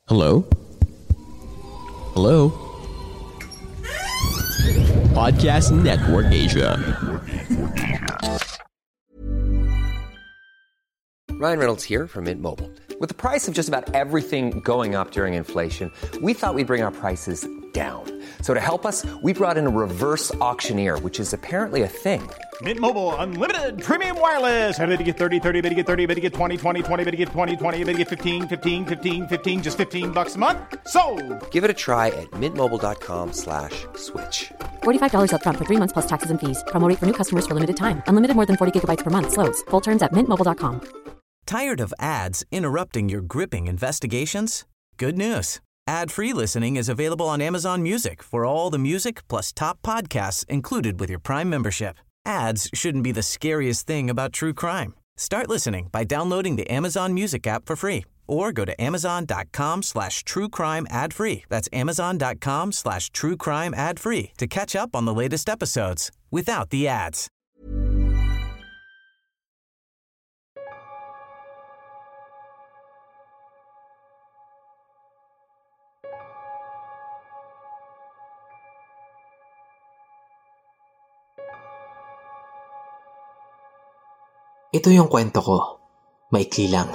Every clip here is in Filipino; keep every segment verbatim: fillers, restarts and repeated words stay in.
Hello? Hello? Podcast Network Asia. Ryan Reynolds here from Mint Mobile. With the price of just about everything going up during inflation, we thought we'd bring our prices down. So to help us, we brought in a reverse auctioneer, which is apparently a thing. Mint Mobile Unlimited Premium Wireless. How to get thirty, thirty, how to get thirty, how to get twenty, twenty, twenty, how to get twenty, twenty, how to get fifteen, fifteen, fifteen, fifteen, just fifteen bucks a month? Sold! Give it a try at mintmobile.com slash switch. forty-five dollars up front for three months plus taxes and fees. Promo rate for new customers for limited time. Unlimited more than forty gigabytes per month. Slows full terms at mint mobile dot com. Tired of ads interrupting your gripping investigations? Good news. Ad-free listening is available on Amazon Music for all the music plus top podcasts included with your Prime membership. Ads shouldn't be the scariest thing about true crime. Start listening by downloading the Amazon Music app for free or go to amazon.com slash true crime ad free. That's amazon.com slash true crime ad free to catch up on the latest episodes without the ads. Ito yung kwento ko. Maikli lang.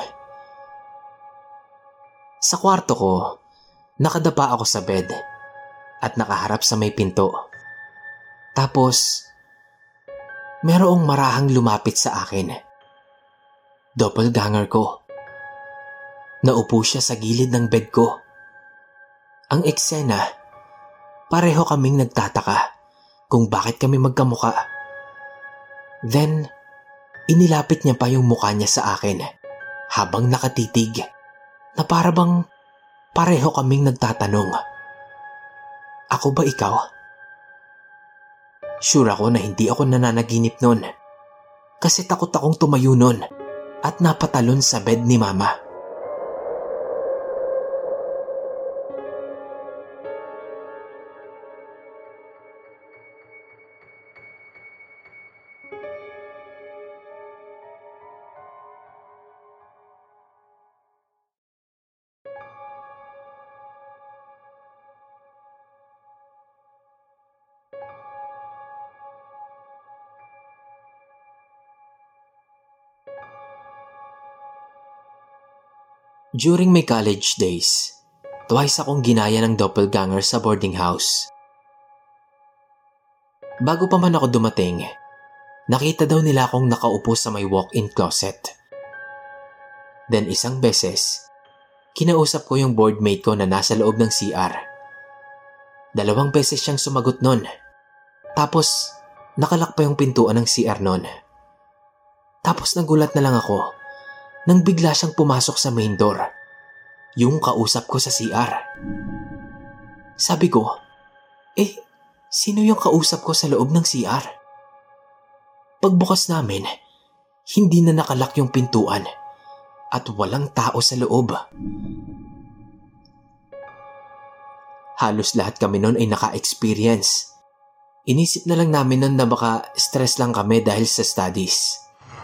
Sa kwarto ko, nakadapa ako sa bed at nakaharap sa may pinto. Tapos, merong marahang lumapit sa akin. Doppelganger ko. Naupo siya sa gilid ng bed ko. Ang eksena, pareho kaming nagtataka kung bakit kami magkamuka. Then, inilapit niya pa yung mukha niya sa akin habang nakatitig na parabang pareho kaming nagtatanong. Ako ba ikaw? Sure ako na hindi ako nananaginip nun kasi takot akong tumayo nun at napatalon sa bed ni Mama. During my college days, twice akong ginaya ng doppelganger sa boarding house. Bago pa man ako dumating, nakita daw nila akong nakaupo sa may walk-in closet. Then isang beses, kinausap ko yung boardmate ko na nasa loob ng C R. Dalawang beses siyang sumagot nun. Tapos, nakalak pa yung pintuan ng C R nun. Tapos nagulat na lang ako nang bigla siyang pumasok sa main door. Yung kausap ko sa C R. Sabi ko, eh, sino yung kausap ko sa loob ng C R? Pagbukas namin, hindi na nakalak yung pintuan at walang tao sa loob. Halos lahat kami nun ay naka-experience. Inisip na lang namin nun na baka stress lang kami dahil sa studies.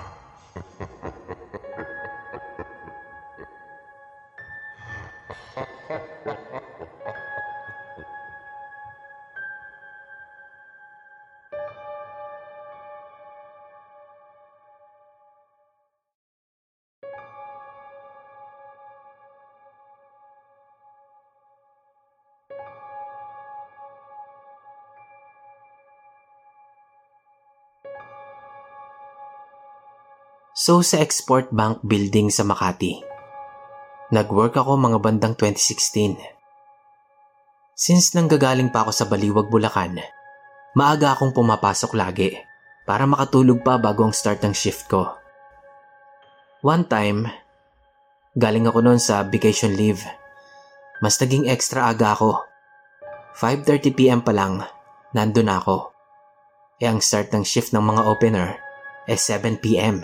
So sa Export Bank Building sa Makati, nag-work ako mga bandang twenty sixteen. Since nanggagaling pa ako sa Baliwag, Bulacan, maaga akong pumapasok lagi para makatulog pa bago ang start ng shift ko. One time, galing ako noon sa vacation leave. Mas naging extra aga ako. five thirty p.m. pa lang, nandun ako. E ang start ng shift ng mga opener ay seven p.m.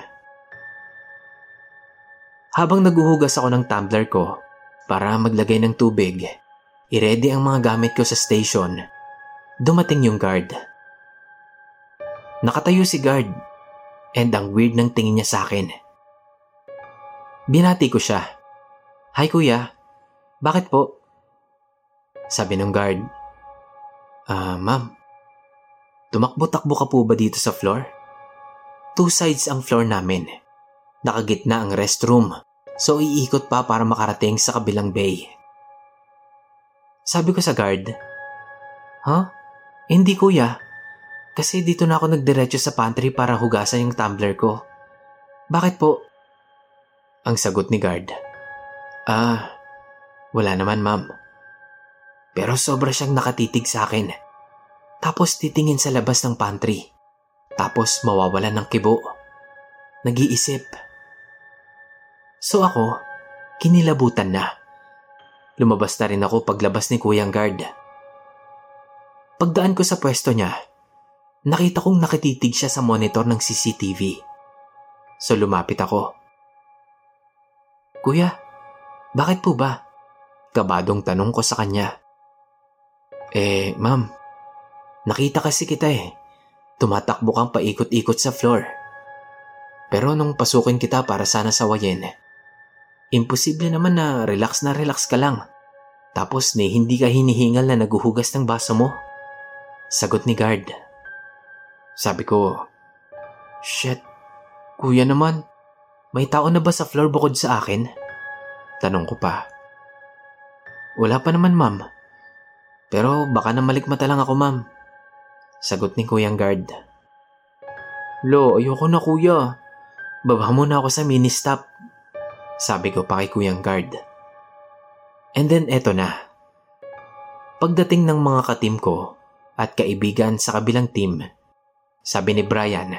Habang naguhugas ako ng tumbler ko para maglagay ng tubig, i-ready ang mga gamit ko sa station, dumating yung guard. Nakatayo si guard and ang weird ng tingin niya sa akin. Binati ko siya. Hi kuya, Bakit po? Sabi ng guard. Ah, ma'am. Tumakbo-takbo ka po ba dito sa floor? Two sides ang floor namin. Nakagitna ang restroom, so iikot pa para makarating sa kabilang bay. Sabi ko sa guard, Huh? Hindi kuya. Kasi dito na ako nagdiretso sa pantry para hugasan yung tumbler ko. Bakit po? Ang sagot ni guard. Ah, wala naman ma'am. Pero sobra siyang nakatitig sa akin. Tapos titingin sa labas ng pantry. Tapos mawawalan ng kibo. Nag-iisip. So ako, kinilabutan na. Lumabas na rin ako paglabas ni kuyang guard. Pagdaan ko sa pwesto niya, nakita kong nakatitig siya sa monitor ng C C T V. So lumapit ako. Kuya, bakit po ba? Kabadong tanong ko sa kanya. Eh, ma'am, nakita kasi kita eh. Tumatakbo kang paikot-ikot sa floor. Pero nung pasukin kita para sana sawayin, imposible naman na relax na relax ka lang. Tapos ni hindi ka hinihingal na naguhugas ng baso mo. Sagot ni guard. Sabi ko, Shit, kuya naman, may tao na ba sa floor bukod sa akin? Tanong ko pa. Wala pa naman ma'am. Pero baka na malikmata lang ako ma'am. Sagot ni kuyang guard. Lo, ayoko na kuya. Baba muna ako sa mini-stop. Sabi ko pa kay kuyang guard. And then eto na. Pagdating ng mga ka-team ko at kaibigan sa kabilang team, sabi ni Brian,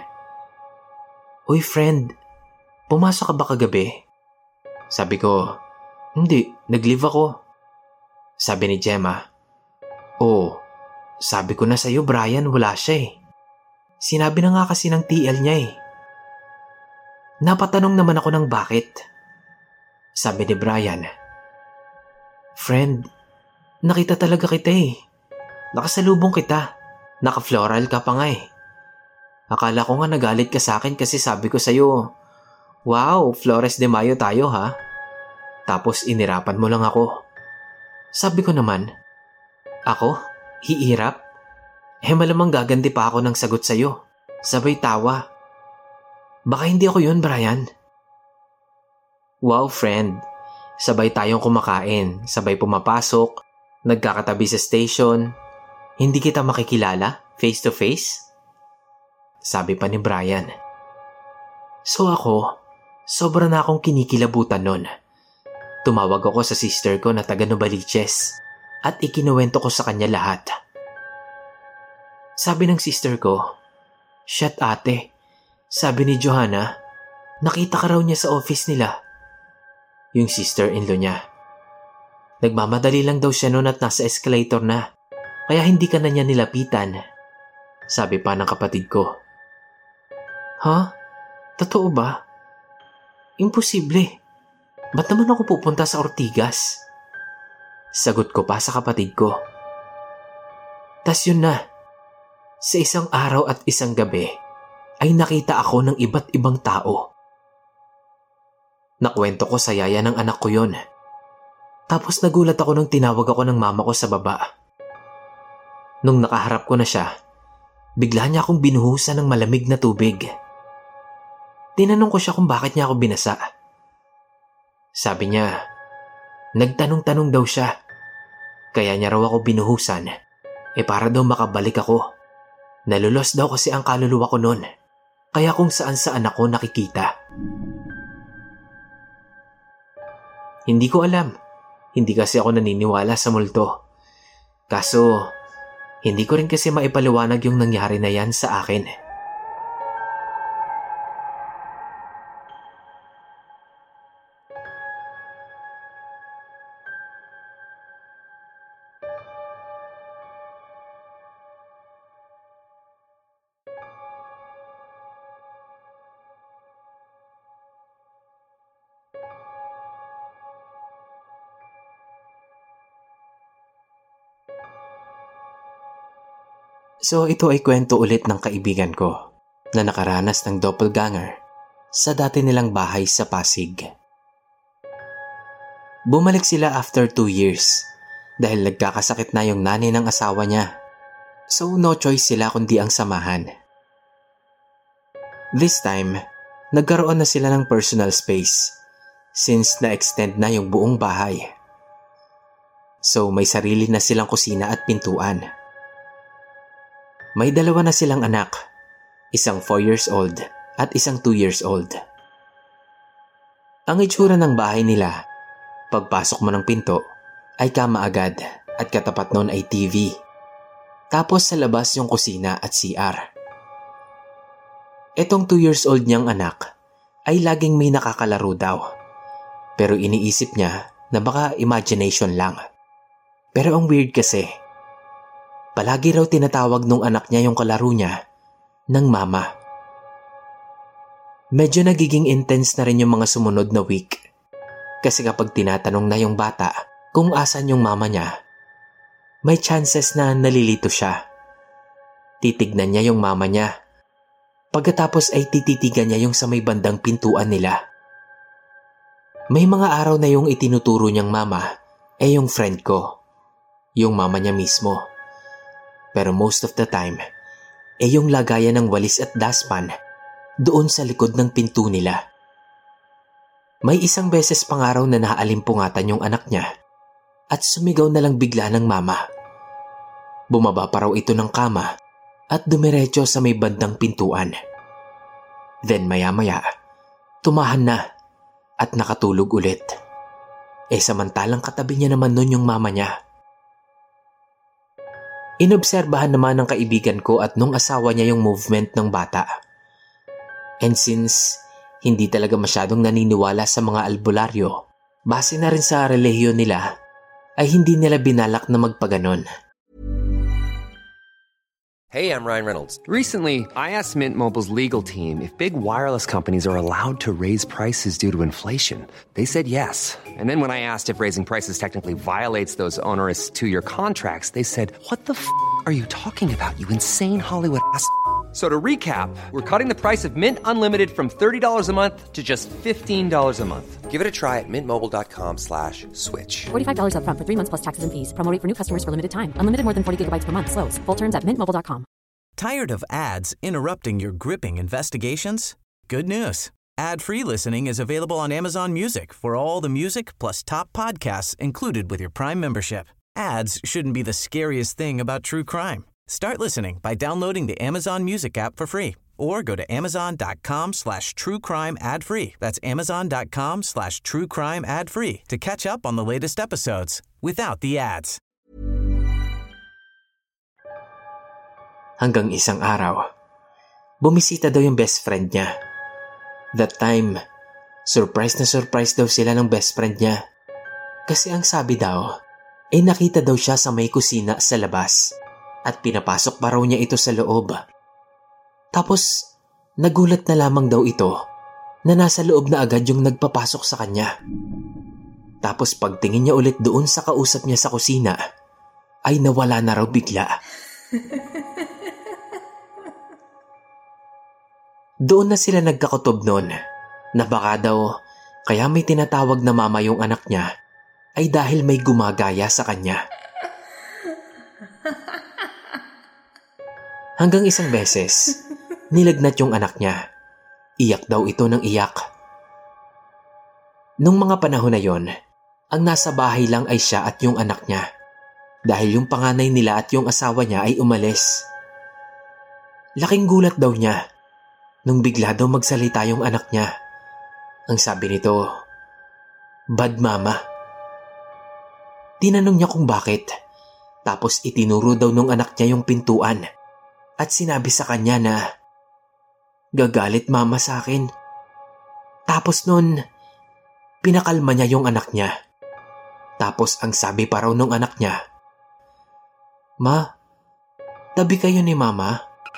Uy friend, pumasok ka ba kagabi? Sabi ko, hindi, nag-leave ako. Sabi ni Gemma, Oh, sabi ko na sa'yo Brian, wala siya eh. Sinabi na nga kasi ng T L niya eh. Napatanong naman ako ng bakit. Sabi ni Brian, Friend, nakita talaga kita eh. Nakasalubong kita. Naka-floral ka pa nga eh. Akala ko nga nagalit ka sa akin kasi sabi ko sa'yo, Wow, Flores de Mayo tayo ha. Tapos inirapan mo lang ako. Sabi ko naman, Ako? Hiirap? Eh malamang gaganti pa ako ng sagot sa'yo. Sabay tawa. Baka hindi ako yun, Brian. Wow, friend. Sabay tayong kumakain, sabay pumapasok, nagkakatabi sa station. Hindi kita makikilala, face to face? Sabi pa ni Brian. So ako, sobra na akong kinikilabutan nun. Tumawag ako sa sister ko na taga Novaliches at ikinuwento ko sa kanya lahat. Sabi ng sister ko, Shit ate, sabi ni Johanna, nakita ka raw niya sa office nila. Yung sister-in-law niya. Nagmamadali lang daw siya noon at nasa escalator na. Kaya hindi ka na niya nilapitan. Sabi pa ng kapatid ko. Ha? Totoo ba? Imposible. Ba't naman ako pupunta sa Ortigas? Sagot ko pa sa kapatid ko. Tas yun na. Sa isang araw at isang gabi, ay nakita ako ng iba't ibang tao. Nakwento ko sa yaya ng anak ko yon. Tapos nagulat ako nung tinawag ako ng mama ko sa baba. Nung nakaharap ko na siya, bigla niya akong binuhusan ng malamig na tubig. Tinanong ko siya kung bakit niya ako binasa. Sabi niya, nagtanong-tanong daw siya. Kaya niya raw ako binuhusan, eh para daw makabalik ako. Nalulos daw kasi ang kaluluwa ko noon. Kaya kung saan-saan ako nakikita. Hindi ko alam. Hindi kasi ako naniniwala sa multo. Kaso, hindi ko rin kasi maipaliwanag yung nangyari na yan sa akin. So ito ay kwento ulit ng kaibigan ko na nakaranas ng doppelganger sa dati nilang bahay sa Pasig. Bumalik sila after two years dahil nagkakasakit na yung nanay ng asawa niya. So no choice sila kundi ang samahan. This time, nagkaroon na sila ng personal space since na-extend na yung buong bahay. So may sarili na silang kusina at pintuan. May dalawa na silang anak, isang four years old at isang two years old. Ang itsura ng bahay nila, pagpasok mo ng pinto, ay kama agad at katapat nun ay T V. Tapos sa labas yung kusina at C R. Etong two years old niyang anak ay laging may nakakalaro daw. Pero iniisip niya na baka imagination lang. Pero ang weird kasi, palagi raw tinatawag nung anak niya yung kalaro niya ng mama. Medyo nagiging intense na rin yung mga sumunod na week. Kasi kapag tinatanong na yung bata kung asan yung mama niya, may chances na nalilito siya. Titignan niya yung mama niya. Pagkatapos ay tititigan niya yung sa may bandang pintuan nila. May mga araw na yung itinuturo niyang mama ay yung friend ko, yung mama niya mismo. Pero most of the time, ay yung lagayan ng walis at dustpan doon sa likod ng pinto nila. May isang beses pang araw na naalimpungatan yung anak niya at sumigaw na lang bigla ng mama. Bumaba pa raw ito ng kama at dumiretso sa may bandang pintuan. Then maya-maya, tumahan na at nakatulog ulit. Eh samantalang katabi niya naman nun yung mama niya. Inobserbahan naman ng kaibigan ko at nung asawa niya yung movement ng bata. And since hindi talaga masyadong naniniwala sa mga albularyo, base na rin sa relihiyon nila, ay hindi nila binalak na magpaganon. Hey, I'm Ryan Reynolds. Recently, I asked Mint Mobile's legal team if big wireless companies are allowed to raise prices due to inflation. They said yes. And then when I asked if raising prices technically violates those onerous two-year contracts, they said, "What the f*** are you talking about, you insane Hollywood ass?" So to recap, we're cutting the price of Mint Unlimited from thirty dollars a month to just fifteen dollars a month. Give it a try at mintmobile.com slash switch. forty-five dollars up front for three months plus taxes and fees. Promo rate for new customers for limited time. Unlimited more than forty gigabytes per month. Slows full terms at mint mobile dot com. Tired of ads interrupting your gripping investigations? Good news. Ad-free listening is available on Amazon Music for all the music plus top podcasts included with your Prime membership. Ads shouldn't be the scariest thing about true crime. Start listening by downloading the Amazon Music app for free or go to amazon.com slash true crime ad free. That's amazon.com slash true crime ad free to catch up on the latest episodes without the ads. Hanggang isang araw, bumisita daw yung best friend niya. That time, surprise na surprise daw sila ng best friend niya. Kasi ang sabi daw, ay nakita daw siya sa may kusina sa labas. At pinapasok pa raw niya ito sa loob. Tapos, nagulat na lamang daw ito na nasa loob na agad yung nagpapasok sa kanya. Tapos pagtingin niya ulit doon sa kausap niya sa kusina, ay nawala na raw bigla. Doon na sila nagkakutob noon na baka daw kaya may tinatawag na mama yung anak niya ay dahil may gumagaya sa kanya. Hanggang isang beses, nilagnat yung anak niya. Iyak daw ito ng iyak. Nung mga panahon na yon, ang nasa bahay lang ay siya at yung anak niya. Dahil yung panganay nila at yung asawa niya ay umalis. Laking gulat daw niya nung bigla daw magsalita yung anak niya. Ang sabi nito, "Bad mama." Tinanong niya kung bakit. Tapos itinuro daw nung anak niya yung pintuan. At sinabi sa kanya na, "Gagalit mama sa akin." Tapos nun, pinakalma niya yung anak niya. Tapos ang sabi pa raw nung anak niya, "Ma, tabi kayo ni mama."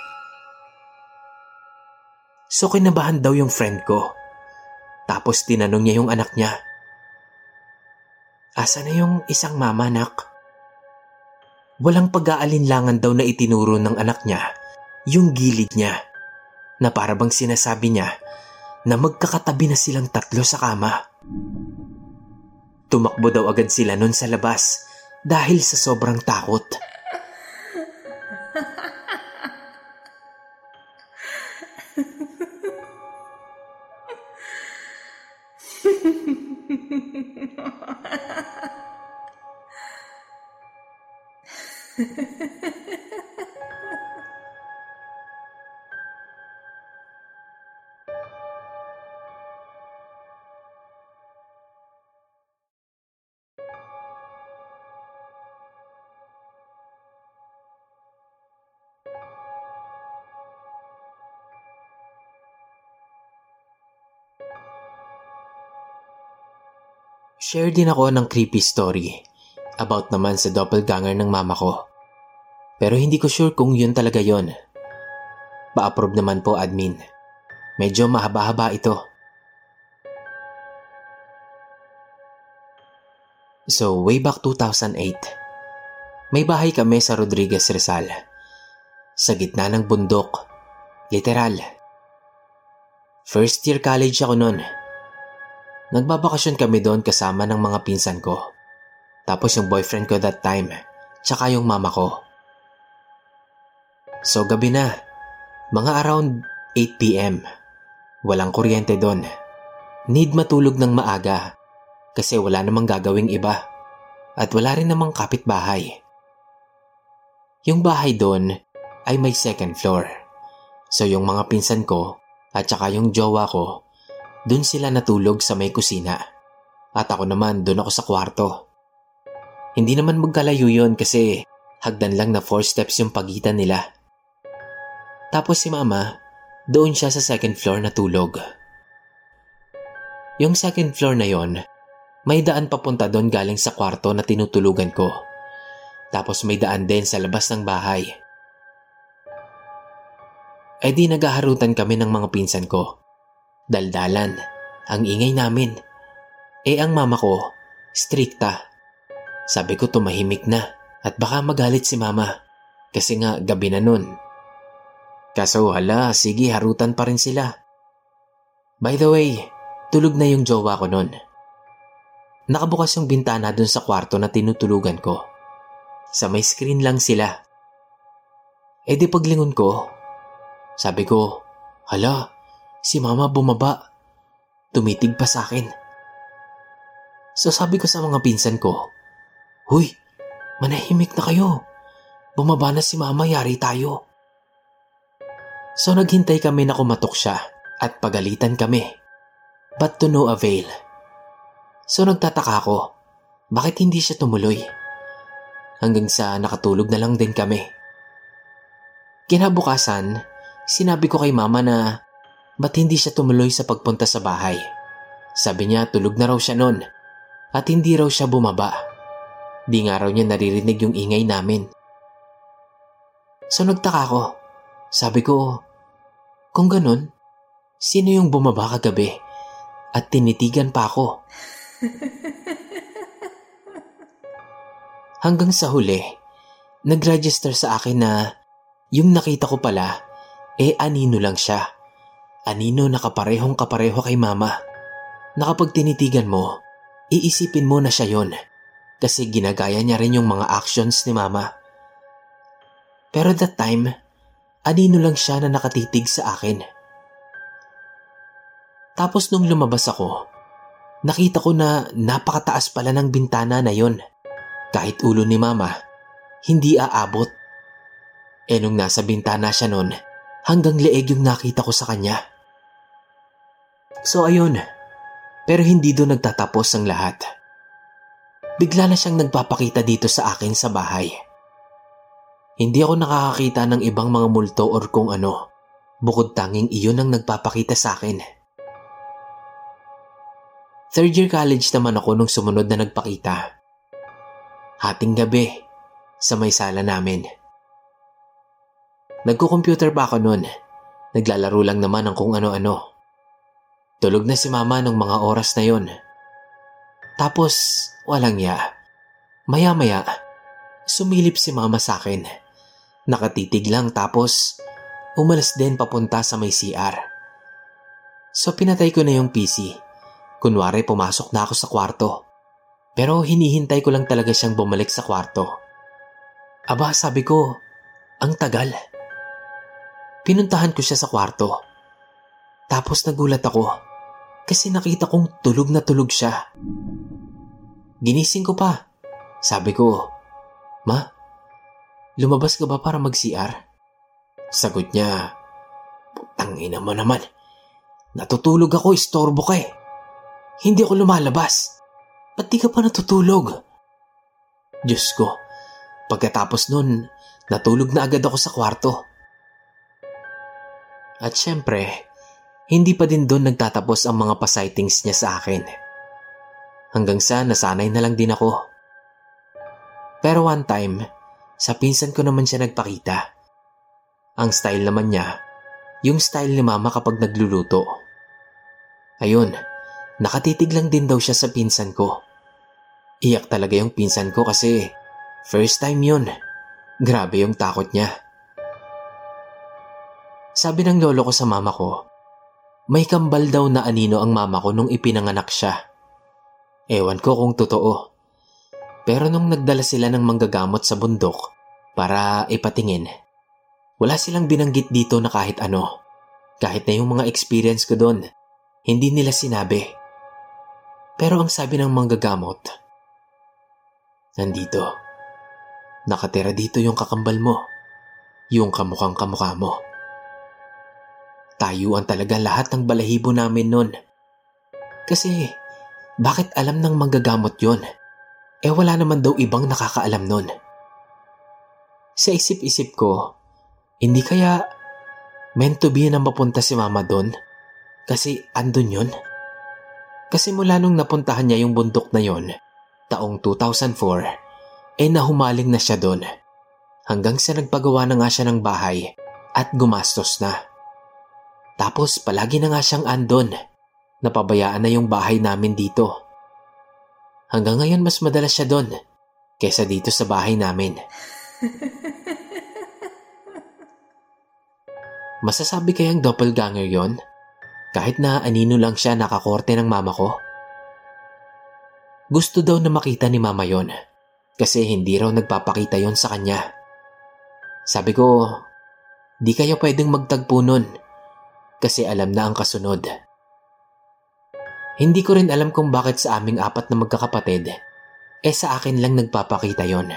So kinabahan daw yung friend ko. Tapos tinanong niya yung anak niya, "Asa na yung isang mama, nak?" Walang pag-aalinlangan daw na itinuro ng anak niya yung gilid niya na parabang sinasabi niya na magkakatabi na silang tatlo sa kama. Tumakbo daw agad sila nun sa labas dahil sa sobrang takot. Share din ako ng creepy story about naman sa doppelganger ng mama ko. Pero hindi ko sure kung yun talaga yun. Pa-approve naman po, admin. Medyo mahaba-haba ito. So, way back two thousand eight, may bahay kami sa Rodriguez, Rizal. Sa gitna ng bundok. Literal. First year college ako nun. Nagbabakasyon kami doon kasama ng mga pinsan ko. Tapos yung boyfriend ko that time, tsaka yung mama ko. So gabi na, mga around eight p.m. Walang kuryente doon. Need matulog ng maaga kasi wala namang gagawing iba. At wala rin namang kapitbahay. Yung bahay doon ay may second floor. So yung mga pinsan ko at tsaka yung jowa ko, doon sila natulog sa may kusina. At ako naman doon ako sa kwarto. Hindi naman magkalayo yun kasi hagdan lang na four steps yung pagitan nila. Tapos si mama, doon siya sa second floor natulog. Yung second floor na yon, may daan papunta doon galing sa kwarto na tinutulugan ko. Tapos may daan din sa labas ng bahay. E di naghaharutan kami ng mga pinsan ko. Daldalan, ang ingay namin. Eh ang mama ko, strikta. Sabi ko tumahimik na at baka magalit si mama kasi nga gabi na nun. Kaso hala, sige harutan pa rin sila. By the way, tulog na yung jowa ko nun. Nakabukas yung bintana dun sa kwarto na tinutulugan ko. Sa may screen lang sila. Eh di paglingon ko, sabi ko, hala, si mama bumaba. Tumitig pa sa akin. So sabi ko sa mga pinsan ko, huy, manahimik na kayo. Bumaba na si mama, yari tayo. So naghintay kami na kumatok siya at pagalitan kami. But to no avail. So nagtataka ako, bakit hindi siya tumuloy? Hanggang sa nakatulog na lang din kami. Kinabukasan, sinabi ko kay mama na ba't hindi siya tumuloy sa pagpunta sa bahay? Sabi niya tulog na raw siya nun at hindi raw siya bumaba. Di nga raw niya naririnig yung ingay namin. So nagtaka ko. Sabi ko, kung ganun, sino yung bumaba kagabi at tinitigan pa ako? Hanggang sa huli, nag-register sa akin na yung nakita ko pala, eh anino lang siya. Anino na kaparehong kapareho kay mama. Na kapag tinitigan mo, iisipin mo na siya yon. Kasi ginagaya niya rin yung mga actions ni mama. Pero that time, anino lang siya na nakatitig sa akin. Tapos nung lumabas ako, nakita ko na napakataas pala ng bintana na yon. Kahit ulo ni mama, hindi aabot. E nung nasa bintana siya nun, hanggang leeg yung nakita ko sa kanya. So ayun, pero hindi doon nagtatapos ang lahat. Bigla na siyang nagpapakita dito sa akin sa bahay. Hindi ako nakakakita ng ibang mga multo or kung ano, bukod tanging iyon ang nagpapakita sa akin. Third year college naman ako nung sumunod na nagpakita. Hating gabi, sa may sala namin. Nagko-computer pa ako nun. Naglalaro lang naman ng kung ano-ano. Tulog na si mama nung mga oras na yon. Tapos, walang ya. Maya-maya, sumilip si mama sa akin. Nakatitig lang tapos, umalis din papunta sa may C R. So pinatay ko na yung P C. Kunwari pumasok na ako sa kwarto. Pero hinihintay ko lang talaga siyang bumalik sa kwarto. Aba, sabi ko, ang tagal. Pinuntahan ko siya sa kwarto. Tapos nagulat ako kasi nakita kong tulog na tulog siya. Ginising ko pa. Sabi ko, "Ma, lumabas ka ba para mag-C R?" Sagot niya, "Putang ina mo naman. Natutulog ako, istorbo ka eh. Hindi ako lumalabas. Ba't di ka pa natutulog?" Diyos ko, pagkatapos nun, natulog na agad ako sa kwarto. At syempre, hindi pa din doon nagtatapos ang mga pasightings niya sa akin. Hanggang sa nasanay na lang din ako. Pero one time, sa pinsan ko naman siya nagpakita. Ang style naman niya, yung style ni mama kapag nagluluto. Ayun, nakatitig lang din daw siya sa pinsan ko. Iyak talaga yung pinsan ko kasi first time yun. Grabe yung takot niya. Sabi ng lolo ko sa mama ko, may kambal daw na anino ang mama ko nung ipinanganak siya. Ewan ko kung totoo. Pero nung nagdala sila ng manggagamot sa bundok para ipatingin, wala silang binanggit dito na kahit ano. Kahit na yung mga experience ko doon, hindi nila sinabi. Pero ang sabi ng manggagamot, nandito, nakatira dito yung kakambal mo, yung kamukhang kamukha mo. Tayuan talaga lahat ng balahibo namin nun. Kasi, bakit alam ng manggagamot yon? Eh wala naman daw ibang nakakaalam nun. Sa isip-isip ko, hindi kaya meant to be na mapunta si mama doon? Kasi andun yun? Kasi mula nung napuntahan niya yung bundok na yon, taong two thousand four, eh nahumaling na siya doon. Hanggang sa nagpagawa na nga siya ng bahay at gumastos na. Tapos palagi na nga siyang andon. Napabayaan na yung bahay namin dito. Hanggang ngayon mas madalas siya doon kesa dito sa bahay namin. Masasabi kayang doppelganger yon? Kahit na anino lang siya nakakorte ng mama ko? Gusto daw na makita ni mama yon kasi hindi raw nagpapakita yon sa kanya. Sabi ko, di kayo pwedeng magtagpo nun. Kasi alam na ang kasunod. Hindi ko rin alam kung bakit sa aming apat na magkakapatid, eh sa akin lang nagpapakita yon.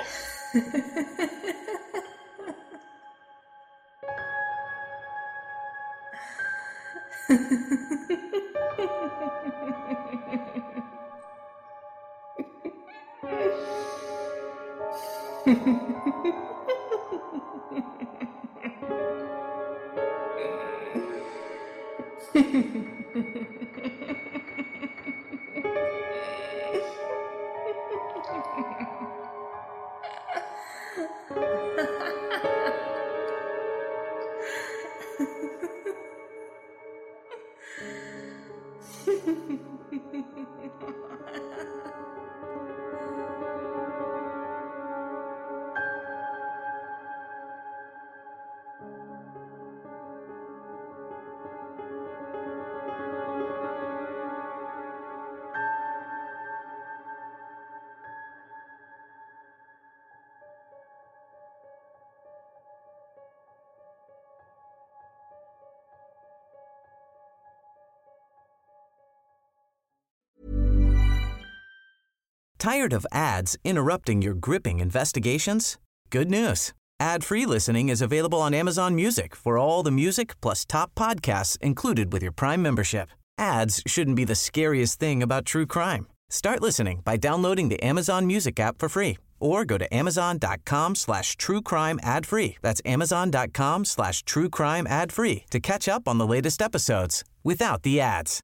Tired of ads interrupting your gripping investigations? Good news. Ad-free listening is available on Amazon Music for all the music plus top podcasts included with your Prime membership. Ads shouldn't be the scariest thing about true crime. Start listening by downloading the Amazon Music app for free or go to amazon.com slash true crime ad free. That's amazon.com slash true crime ad free to catch up on the latest episodes without the ads.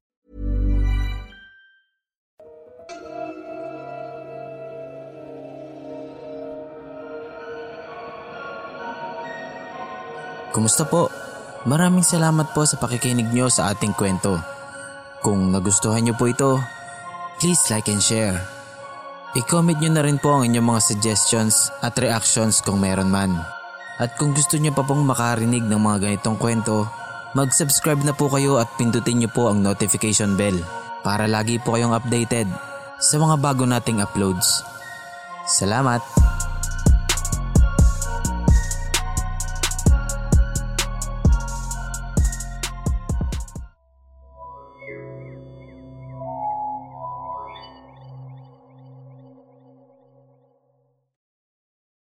Kumusta po? Maraming salamat po sa pakikinig nyo sa ating kwento. Kung nagustuhan nyo po ito, please like and share. I-comment nyo na rin po ang inyong mga suggestions at reactions kung meron man. At kung gusto nyo pa pong makarinig ng mga ganitong kwento, mag-subscribe na po kayo at pindutin nyo po ang notification bell para lagi po kayong updated. sa mga bago nating uploads. Salamat!